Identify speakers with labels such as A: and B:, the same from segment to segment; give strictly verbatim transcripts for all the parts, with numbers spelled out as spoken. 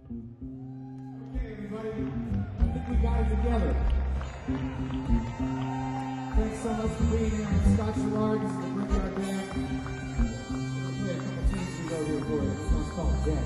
A: Okay, everybody. I think we got it together. Thanks so much for being here. I'm Scott Gerard. This is the Brickyard Band. We'll play a couple tunes we wrote here for you. This one's called Dead.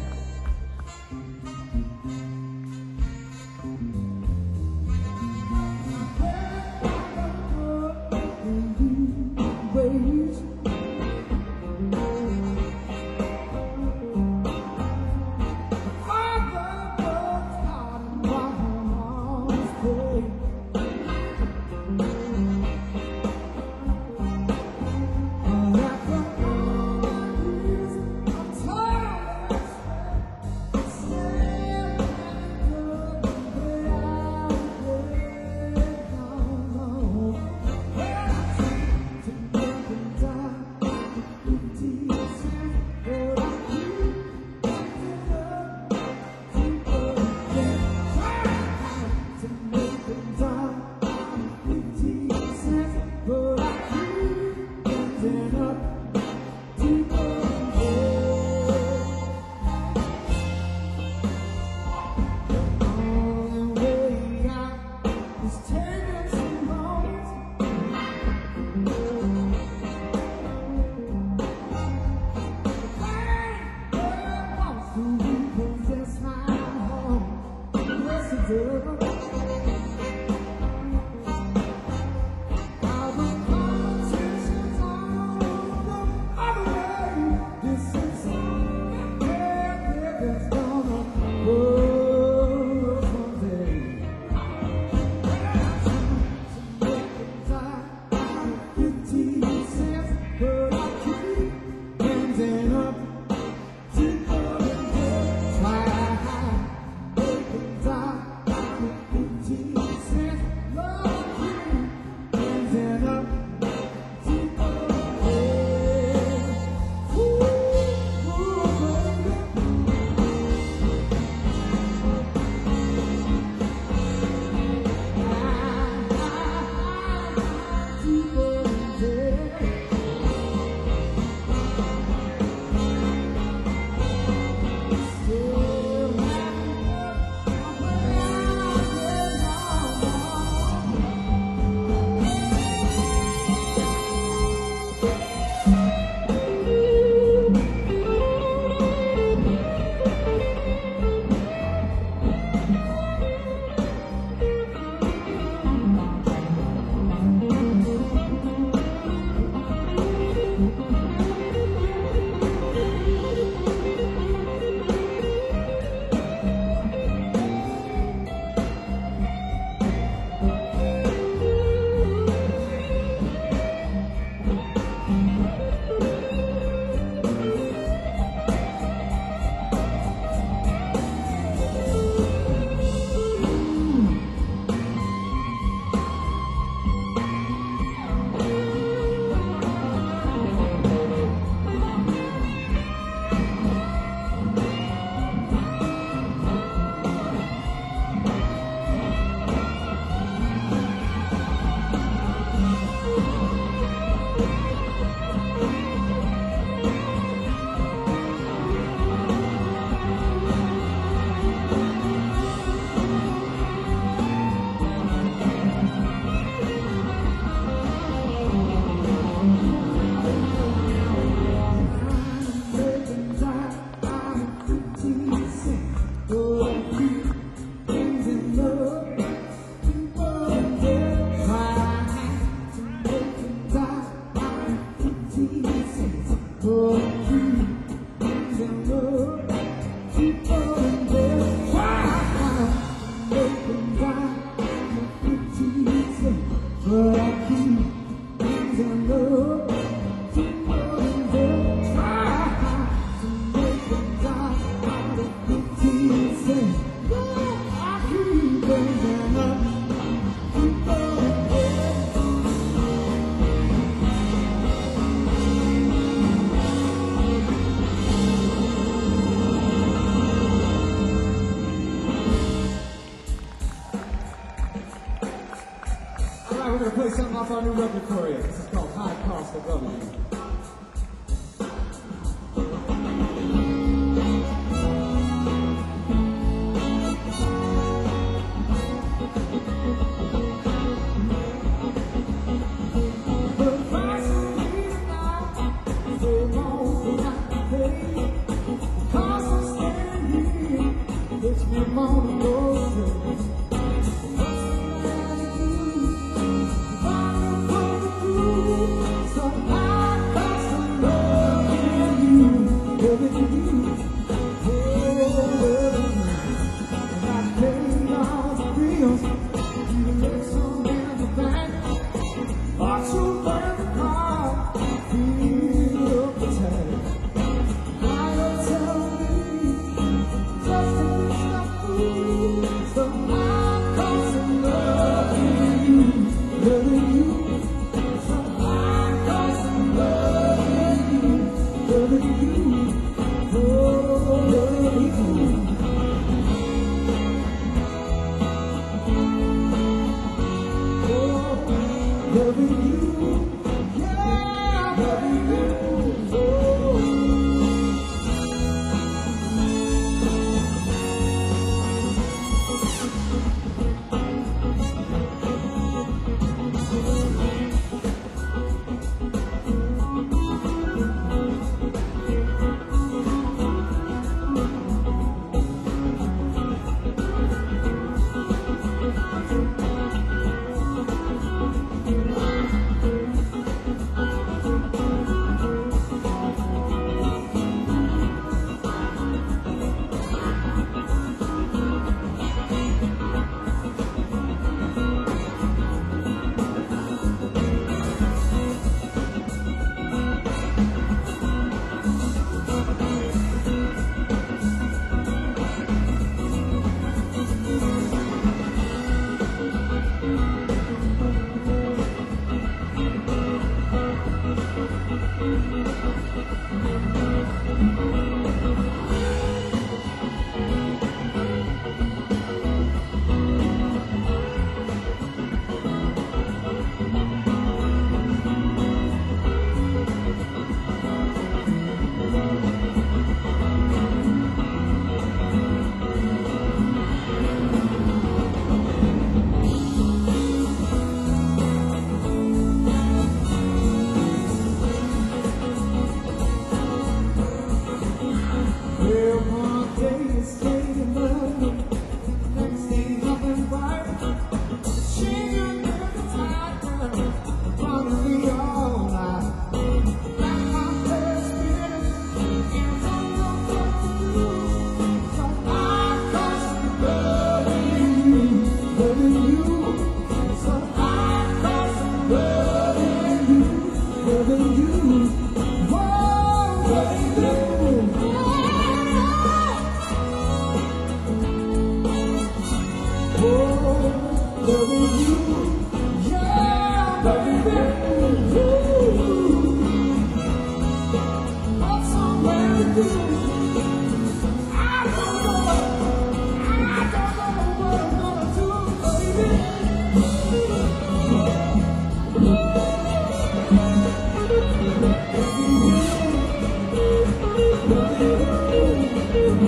A: We're going to play something off our new record for you. This is called High Cost of Loving You.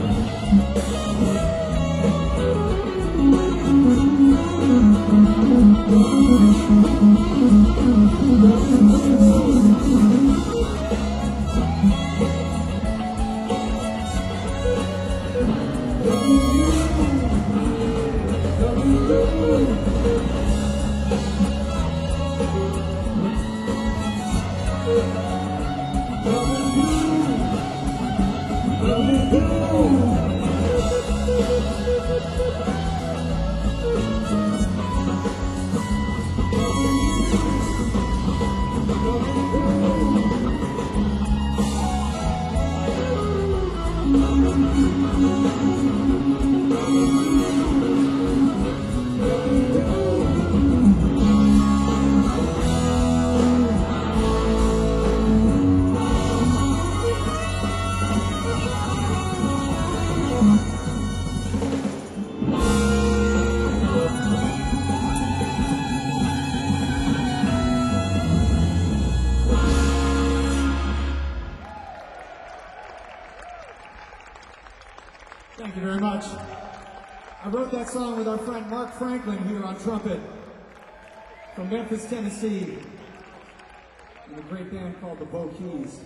A: Thank you very much. I wrote that song with our friend Mark Franklin here on trumpet from Memphis, Tennessee, and a great band called the Bo Keys.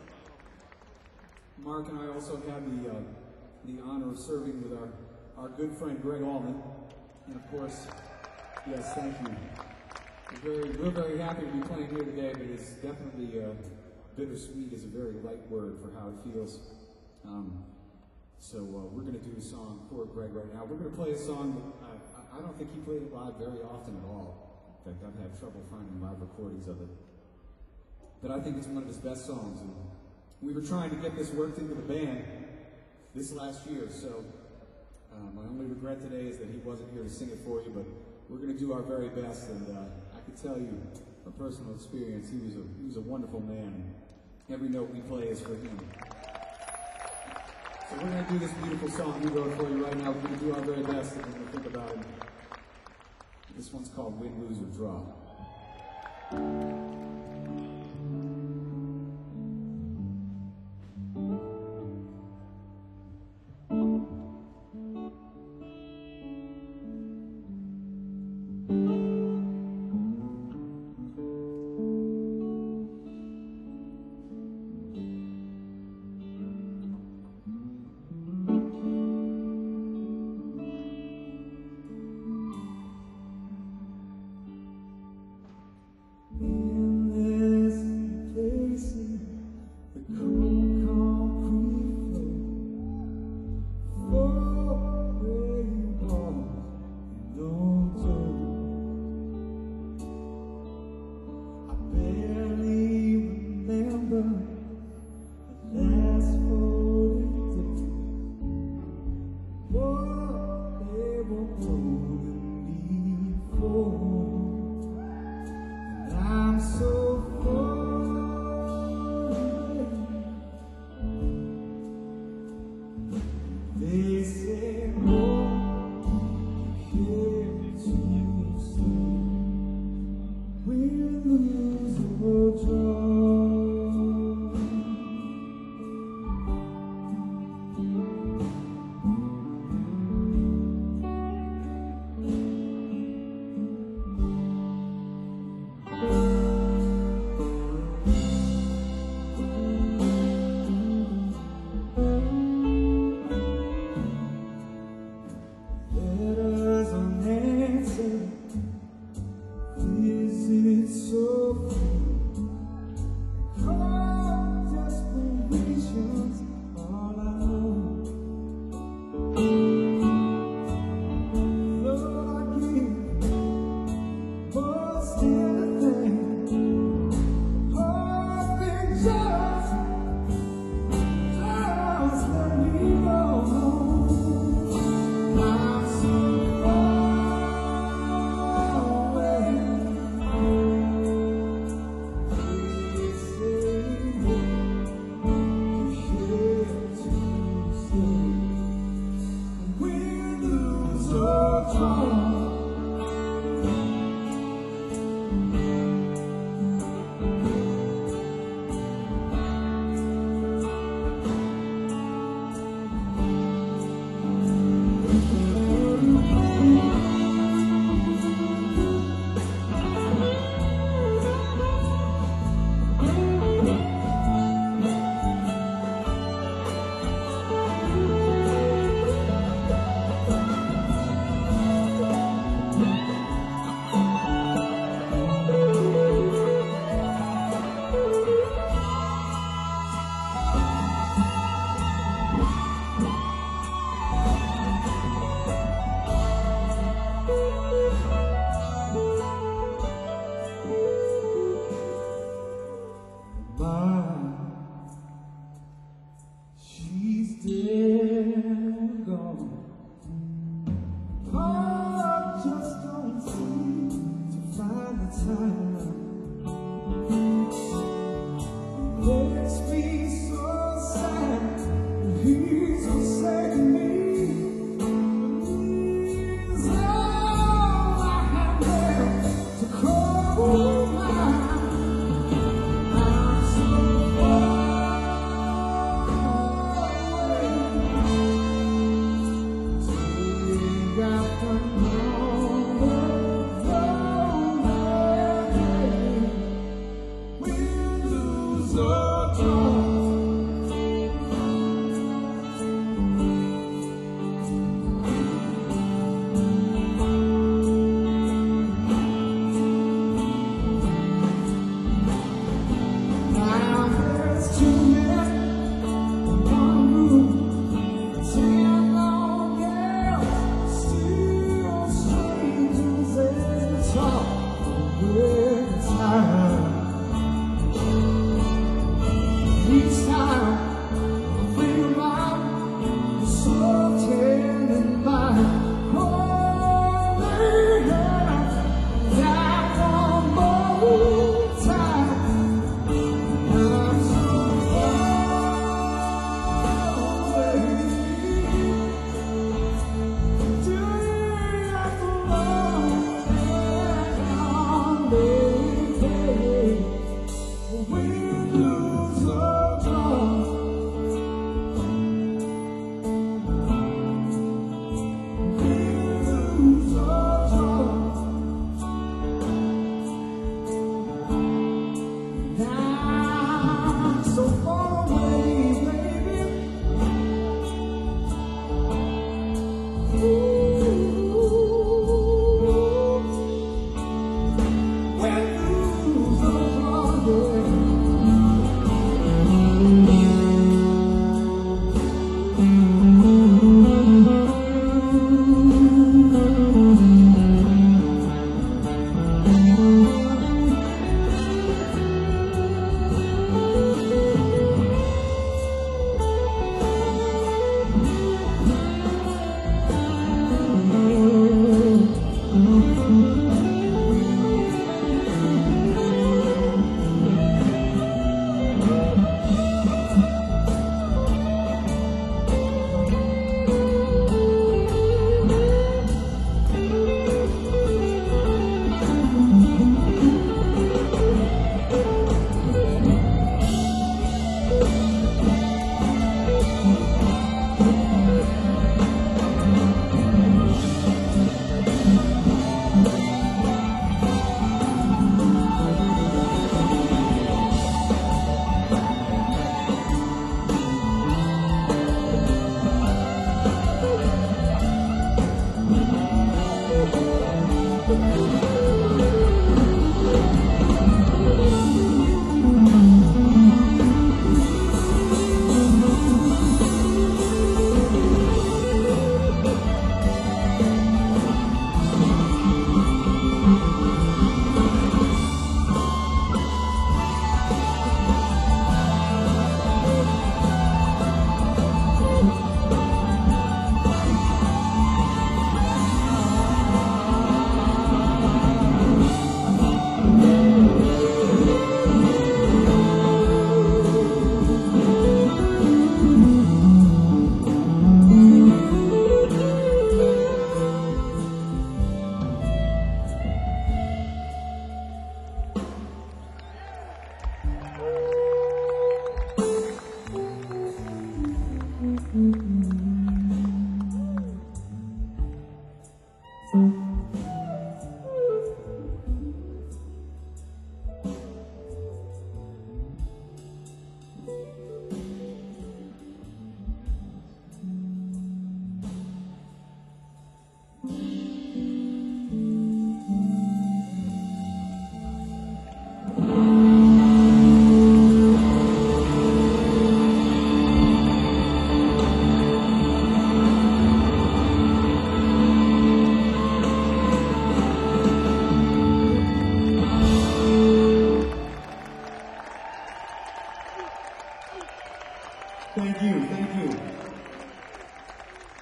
A: Mark and I also had the uh, the honor of serving with our, our good friend Greg Allman. And of course, yes, thank you. We're very, we're very happy to be playing here today, but it's definitely uh, bittersweet is a very light word for how it feels. Um, So uh, we're going to do a song for Greg right now. We're going to play a song that I, I don't think he played it live very often at all. In fact, I've had trouble finding live recordings of it. But I think it's one of his best songs. And we were trying to get this worked into the band this last year, so uh, my only regret today is that he wasn't here to sing it for you, but we're going to do our very best. And uh, I can tell you from personal experience, he was a, he was a wonderful man. Every note we play is for him. So we're going to do this beautiful song we wrote for you right now. We're going to do our very best and we're going to think about it. This one's called Win, Lose, or Draw.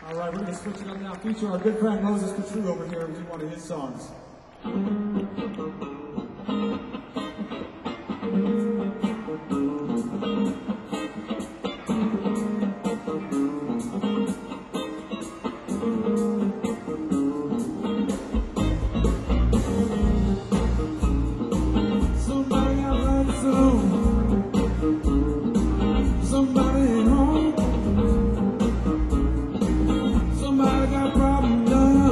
A: All right, we're going to switch it up now. Feature our good friend Moses Petru over here with one of his songs.
B: Somebody out like the song. Somebody ain't home. Somebody got problems now.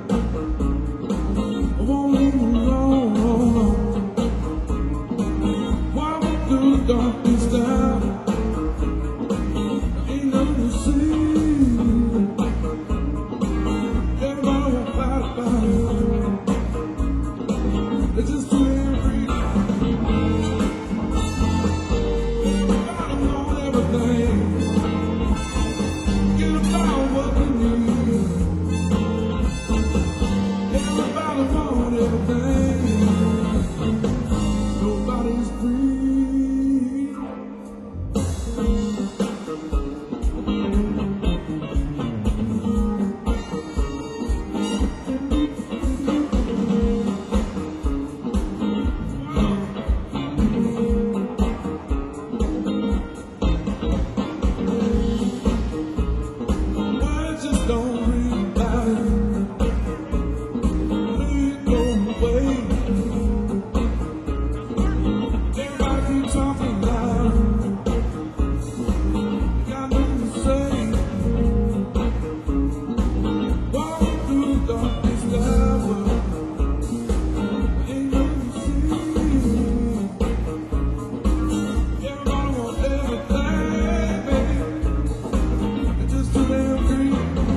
B: I won't leave them alone. Walking through the darkness now. Ain't nothing to see. Everybody won't fight about it. It's just too damn free. Everybody want everything. Get about what we need. Everybody want everything. Nobody's free. Words just don't ring about it. Please go away. Everybody keep talking loud. Got nothing to say. Walking through the darkest hour. Ain't nothing to see. Everybody wants everything, baby. It's just too damn free.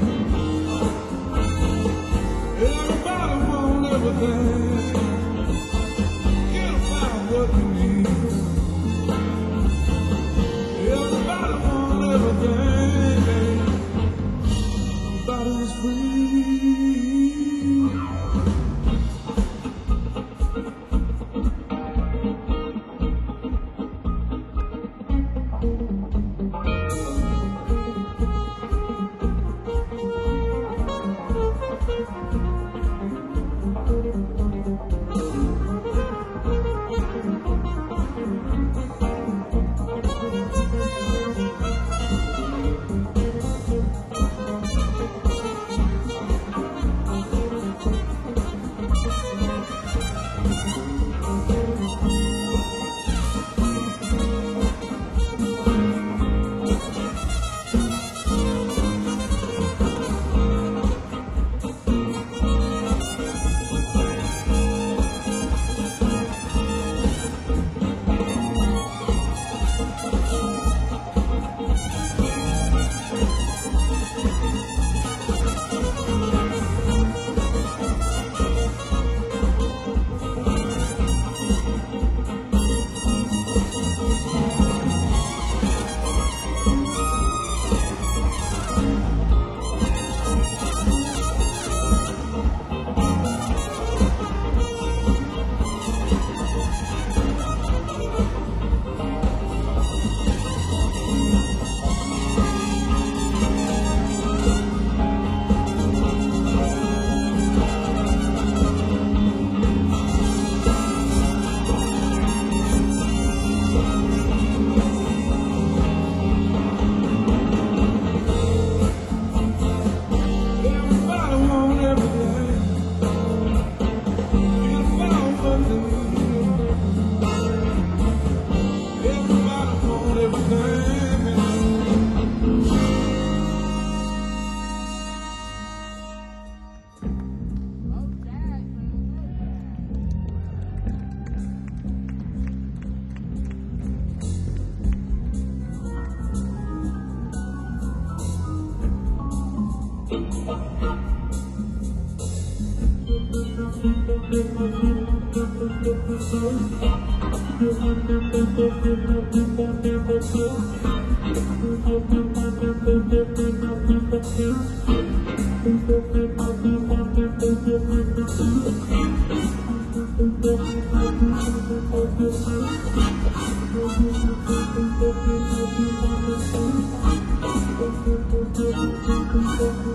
B: Everybody want everything. Get about what you need. Everybody want everything. Nobody's free. Everybody want everything. Get about what they need. Everybody want everything. Thank you.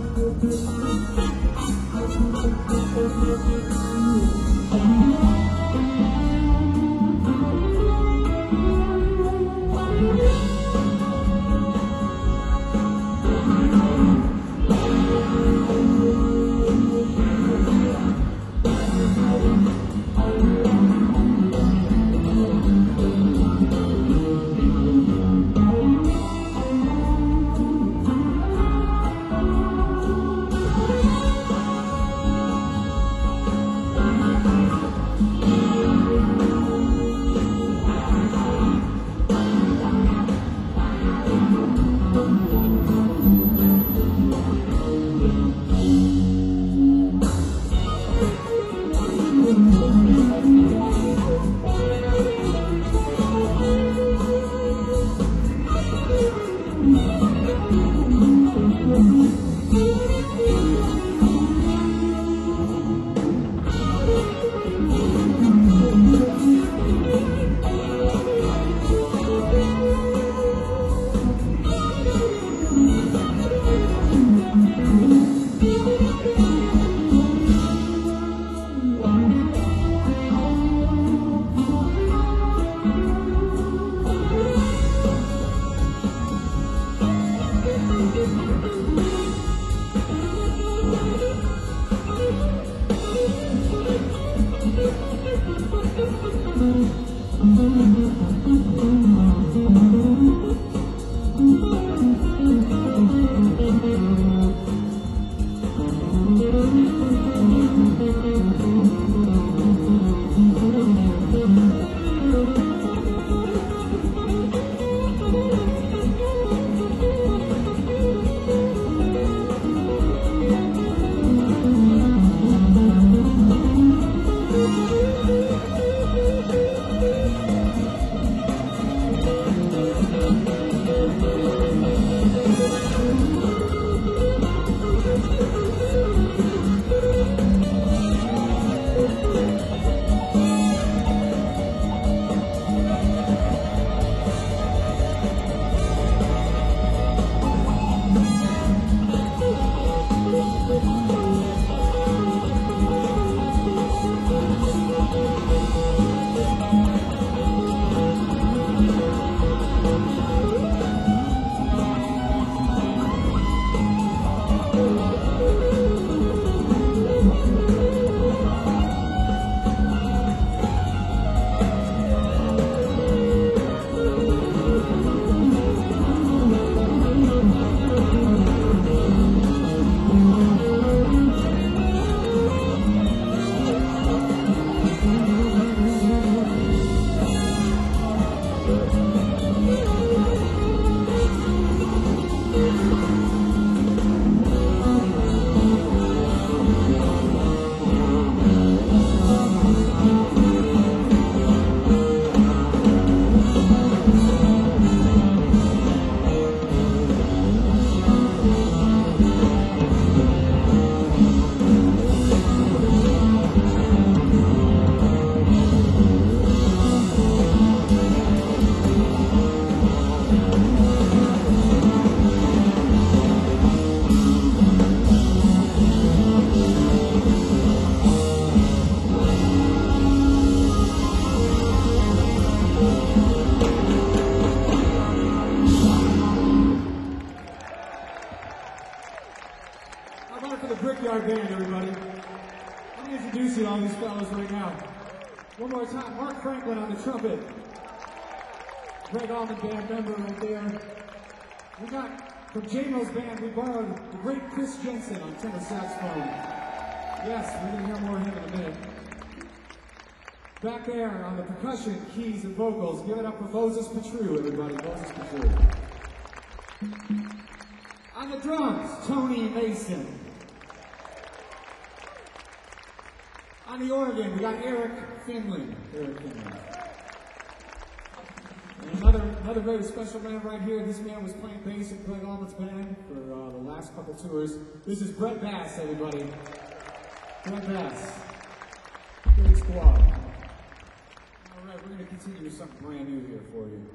A: How about it for the Brickyard Band, everybody? Let me introduce you to all these fellas right now. One more time, Mark Franklin on the trumpet. Greg Allman Band member right there. We got, from J Mo's band, we borrowed the great Chris Jensen on tenor saxophone. Yes, we're going to hear more of him in a minute. Back there on the percussion, keys, and vocals, give it up for Moses Petru, everybody. Moses Petru. On the drums, Tony Mason. On the organ, we got Eric Finley. Eric Finley. And another, another very special man right here. This man was playing bass in Greg Allman's band for uh, the last couple tours. This is Brett Bass, everybody. Brett Bass. Great squad. All right, we're going to continue with something brand new here for you.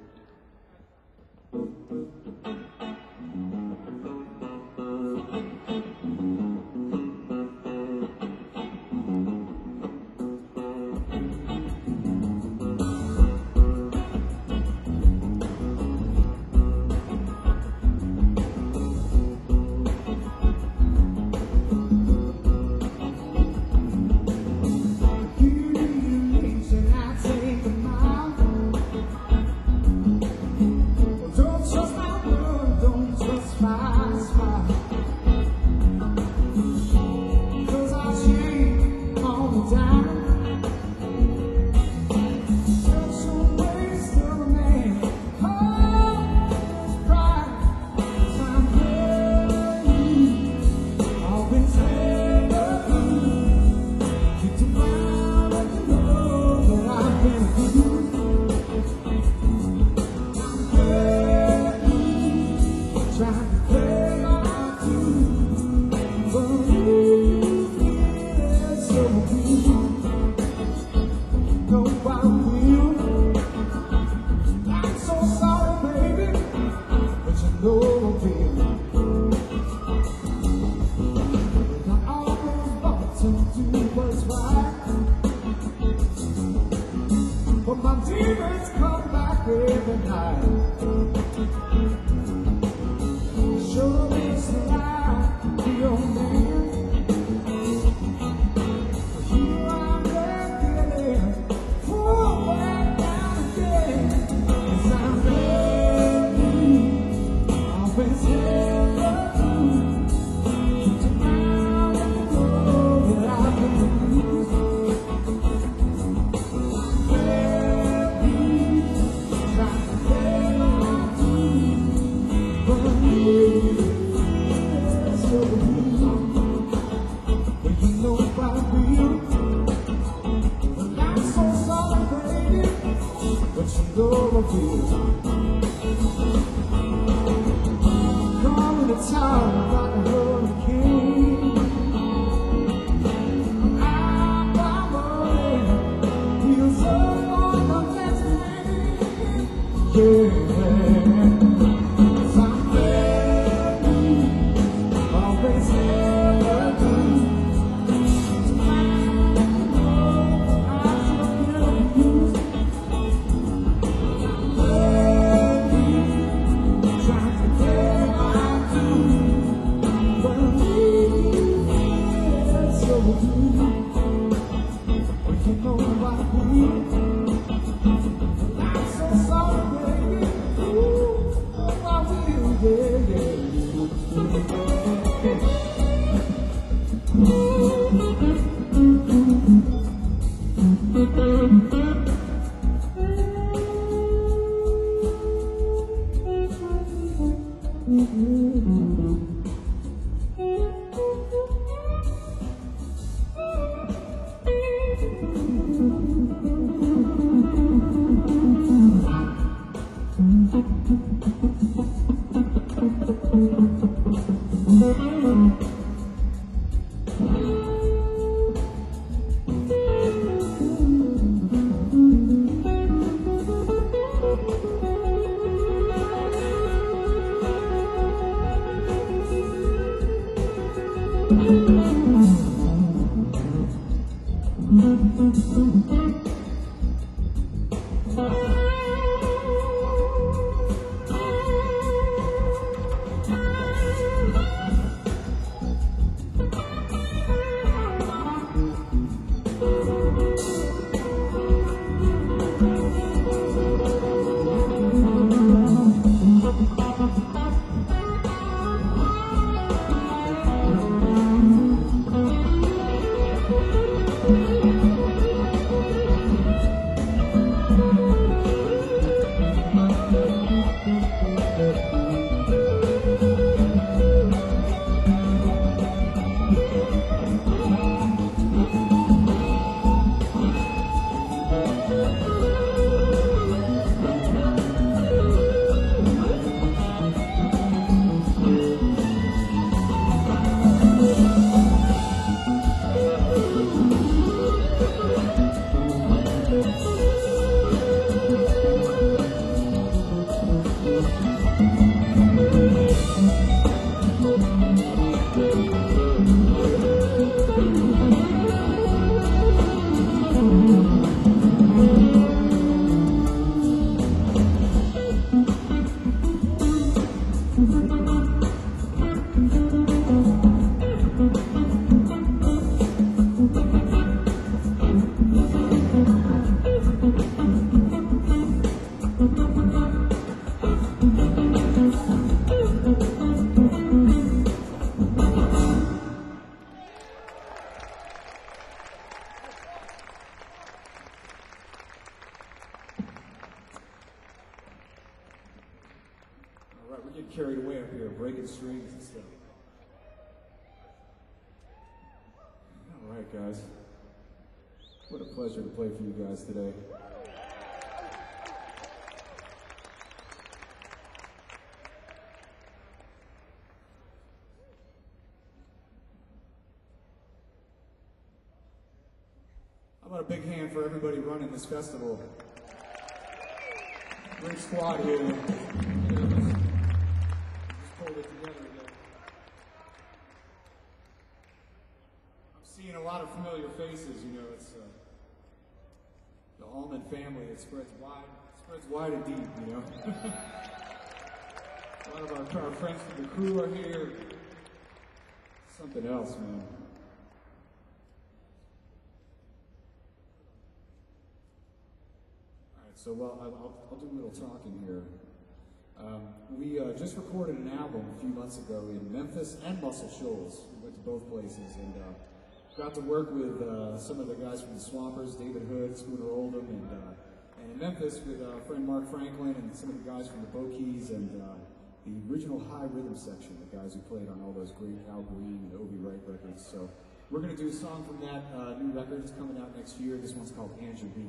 A: breaking strings and stuff. All right, guys. What a pleasure to play for you guys today. How about a big hand for everybody running this festival? Great squad here. You know, just pulled it together again. I'm seeing a lot of familiar faces. You know, it's uh, the Allman family. It spreads wide, spreads wide and deep. You know, a lot of our, our friends from the crew are here. Something else, man. So, well, I'll, I'll do a little talking here. Um, we uh, just recorded an album a few months ago in Memphis and Muscle Shoals. We went to both places and uh, got to work with uh, some of the guys from the Swampers, David Hood, Spooner Oldham, and, uh, and in Memphis with our uh, friend Mark Franklin and some of the guys from the Bokeys and uh, the original High Rhythm section, the guys who played on all those great Al Green and Obi Wright records. So we're going to do a song from that uh, new record. It's coming out next year. This one's called Angel B.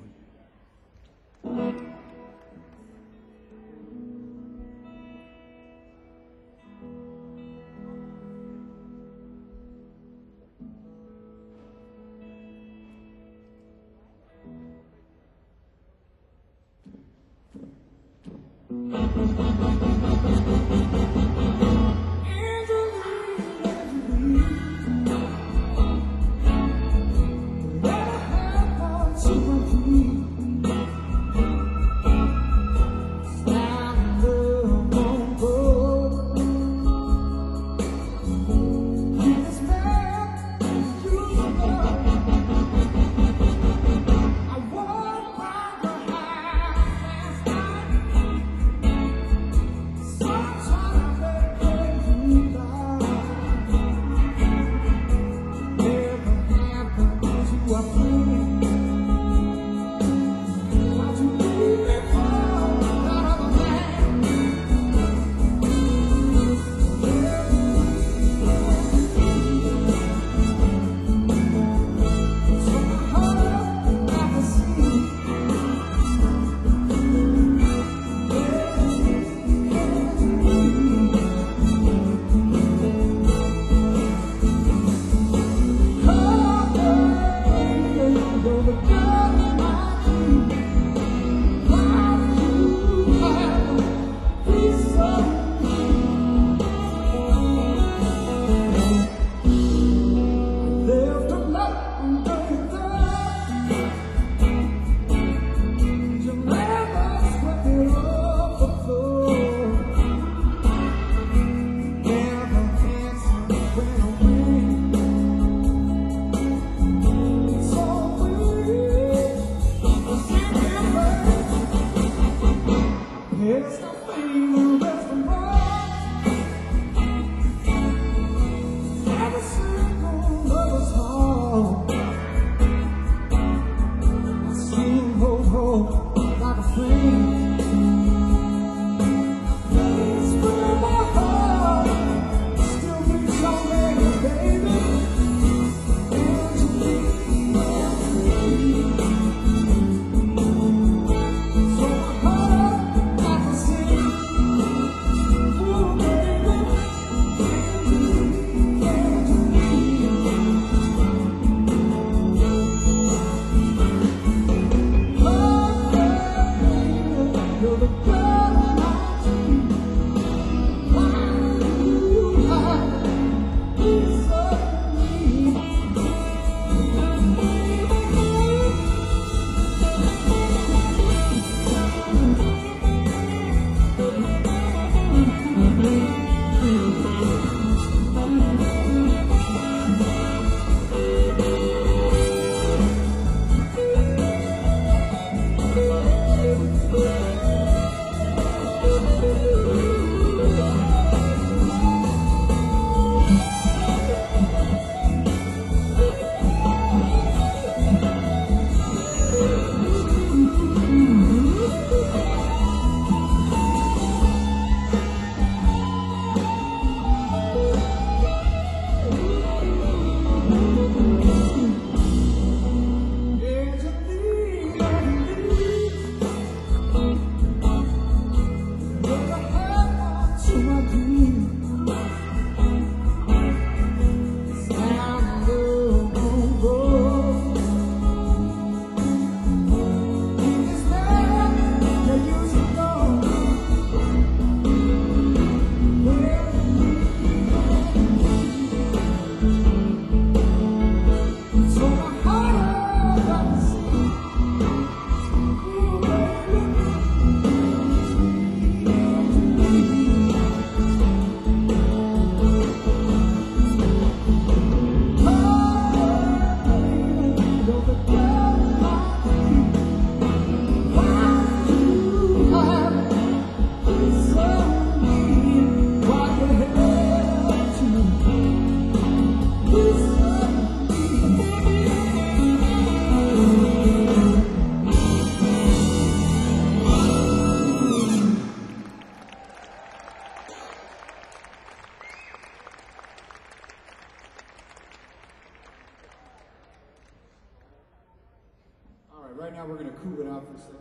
A: right now we're going to cool it out for a second.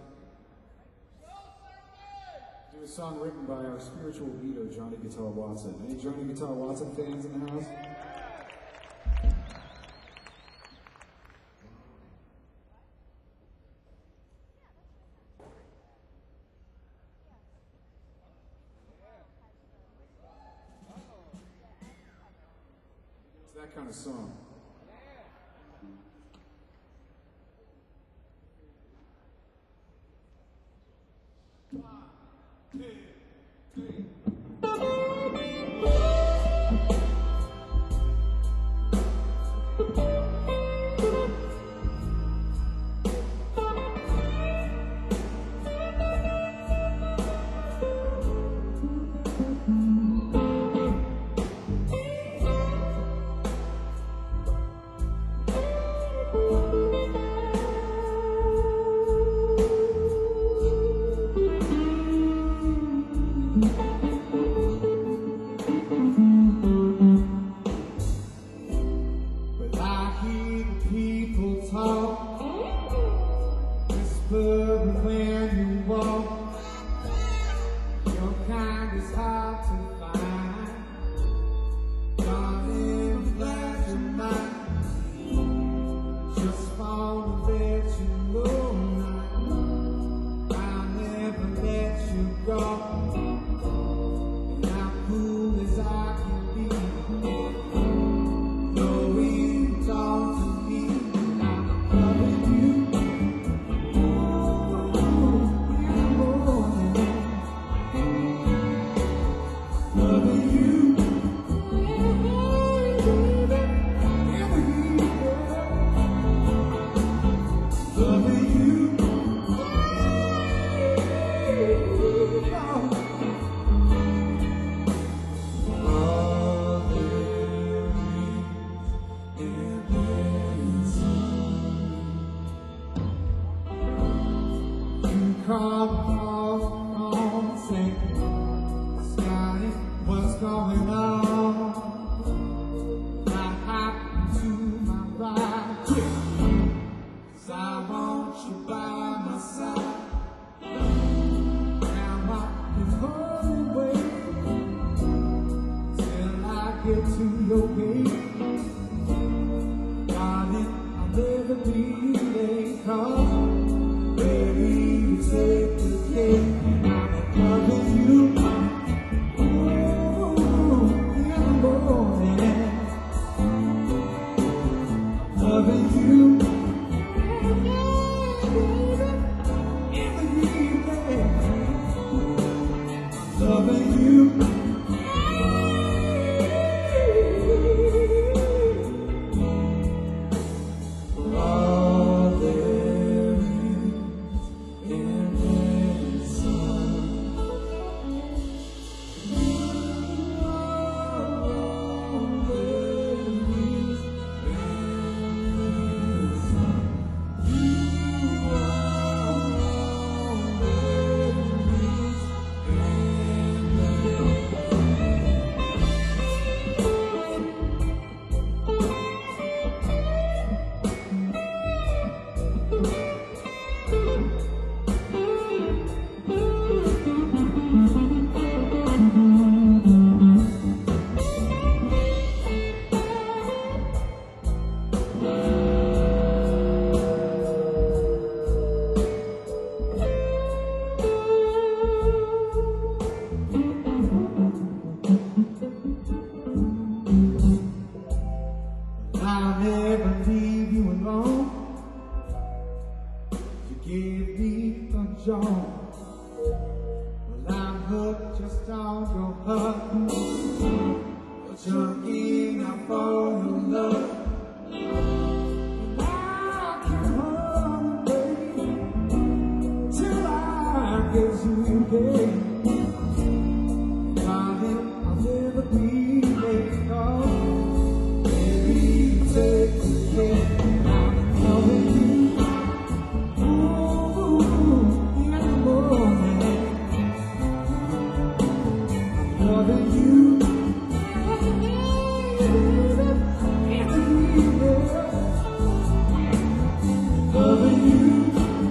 A: Do a song written by our spiritual leader, Johnny Guitar Watson. Any Johnny Guitar Watson fans in the house? It's that kind of song.
C: Loving you.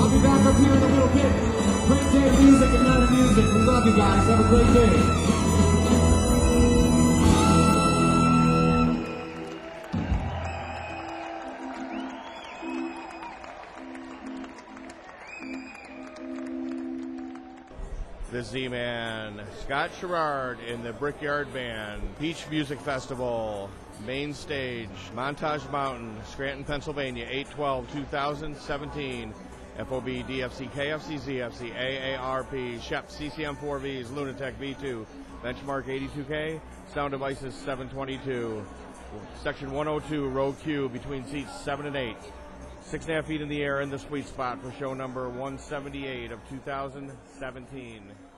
A: I'll be back up here in a little bit. Great day of music and night of music. We love you guys. Have a great day.
C: The Z-Man, Scott Sherrard in the Brickyard Band, Peach Music Festival, main stage, Montage Mountain, Scranton, Pennsylvania, eight twelve two thousand seventeen. F O B, D F C, K F C, Z F C, A A R P, Shep, C C M four Vs, Lunatech V two, Benchmark eighty-two K, Sound Devices seven twenty-two, Section one oh two, row Q, between seats seven and eight. Six and a half feet in the air in the sweet spot for show number one seventy-eight of two thousand seventeen.